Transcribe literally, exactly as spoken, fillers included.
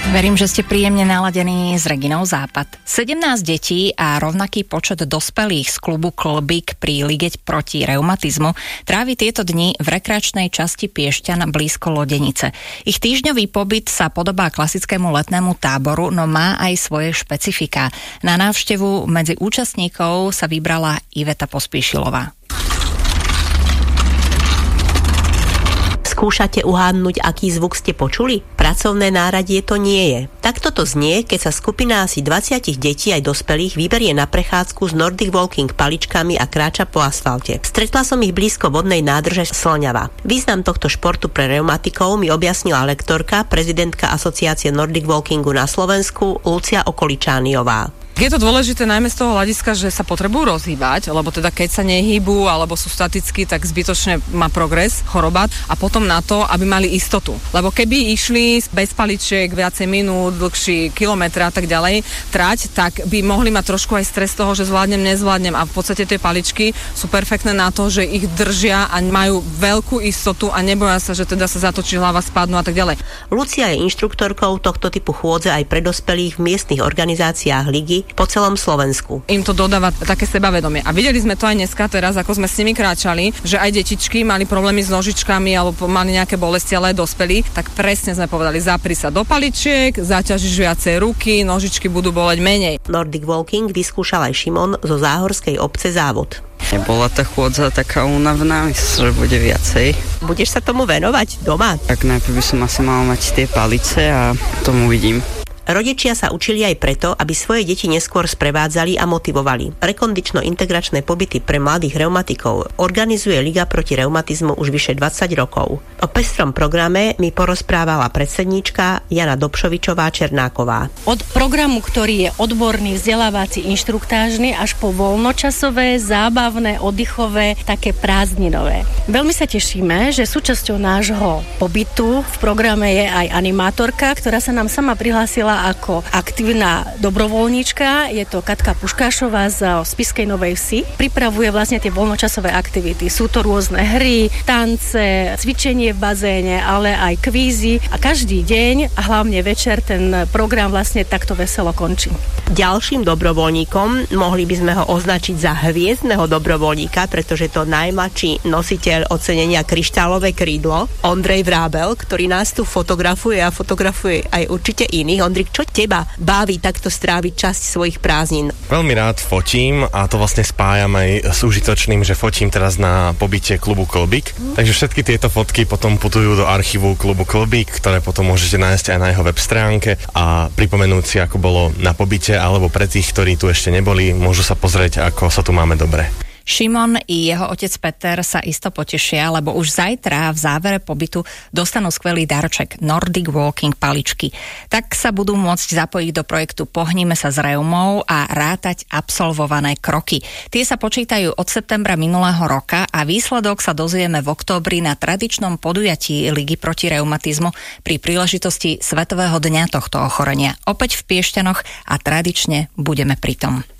Verím, že ste príjemne naladení s Reginou Západ. sedemnásť detí a rovnaký počet dospelých z klubu Klbík pri Ligeť proti reumatizmu trávi tieto dni v rekreačnej časti Piešťan blízko Lodenice. Ich týždňový pobyt sa podobá klasickému letnému táboru, no má aj svoje špecifiká. Na návštevu medzi účastníkov sa vybrala Iveta Pospíšilová. Skúšate uhádnuť, aký zvuk ste počuli? Pracovné náradie to nie je. Takto to znie, keď sa skupina asi dvadsať detí aj dospelých vyberie na prechádzku s Nordic Walking paličkami a kráča po asfalte. Stretla som ich blízko vodnej nádrže Slňava. Význam tohto športu pre reumatikov mi objasnila lektorka, prezidentka Asociácie Nordic Walkingu na Slovensku Lucia Okoličániová. Je to dôležité najmä z toho hľadiska, že sa potrebujú rozhýbať, lebo teda keď sa nehýbu alebo sú statickí, tak zbytočne má progres, choroba a potom na to, aby mali istotu. Lebo keby išli bez paličiek viacej minút, dlhší kilometre a tak ďalej, trať, tak by mohli mať trošku aj stres toho, že zvládnem, nezvládnem a v podstate tie paličky sú perfektné na to, že ich držia a majú veľkú istotu a neboja sa, že teda sa zatočí hlava, spadnú a tak ďalej. Lucia je inštruktorkou tohto typu chôdze aj pre dospelých v miestnych organizáciách ligy po celom Slovensku. Im to dodáva také sebavedomie. A videli sme to aj dneska teraz, ako sme s nimi kráčali, že aj detičky mali problémy s nožičkami alebo mali nejaké bolesti, ale aj dospelí, tak presne sme povedali, zapri sa do paličiek, zaťažíš viacej ruky, nožičky budú boleť menej. Nordic Walking vyskúšal aj Šimon zo záhorskej obce Závod. Nebola tá chôdza taká únavná, myslím, že bude viacej. Budeš sa tomu venovať doma? Tak najprv by som asi mal mať tie palice a tomu vidím. Rodičia sa učili aj preto, aby svoje deti neskôr sprevádzali a motivovali. Rekondično-integračné pobyty pre mladých reumatikov organizuje Liga proti reumatizmu už vyše dvadsať rokov. O pestrom programe mi porozprávala predsedníčka Jana Dobšovičová-Černáková. Od programu, ktorý je odborný, vzdelávací, inštruktážny, až po voľnočasové, zábavné, oddychové, také prázdninové. Veľmi sa tešíme, že súčasťou nášho pobytu v programe je aj animátorka, ktorá sa nám sama prihlásila ako aktívna dobrovoľníčka. Je to Katka Puškášová z Spišskej Novej Vsi. Pripravuje vlastne tie voľnočasové aktivity. Sú to rôzne hry, tance, cvičenie v bazéne, ale aj kvízy. A každý deň a hlavne večer ten program vlastne takto veselo končí. Ďalším dobrovoľníkom, mohli by sme ho označiť za hviezdneho dobrovoľníka, pretože to najmladší nositeľ ocenenia Kryštálové krídlo, Ondrej Vrábel, ktorý nás tu fotografuje a fotografuje aj určite iných. Ondrej, čo teba baví takto stráviť časť svojich prázdnin? Veľmi rád fotím a to vlastne spájam aj s užitočným, že fotím teraz na pobyte klubu Klbík. Mm. Takže všetky tieto fotky potom putujú do archívu klubu Klbík, ktoré potom môžete nájsť aj na jeho web stránke a pripomenúť si, ako bolo na pobyte, alebo pre tých, ktorí tu ešte neboli, môžu sa pozrieť, ako sa tu máme dobre. Šimon i jeho otec Peter sa isto potešia, lebo už zajtra v závere pobytu dostanú skvelý darček Nordic Walking paličky. Tak sa budú môcť zapojiť do projektu Pohníme sa s reumou a rátať absolvované kroky. Tie sa počítajú od septembra minulého roka a výsledok sa dozvieme v októbri na tradičnom podujatí Ligy proti reumatizmu pri príležitosti Svetového dňa tohto ochorenia. Opäť v Piešťanoch a tradične budeme pritom.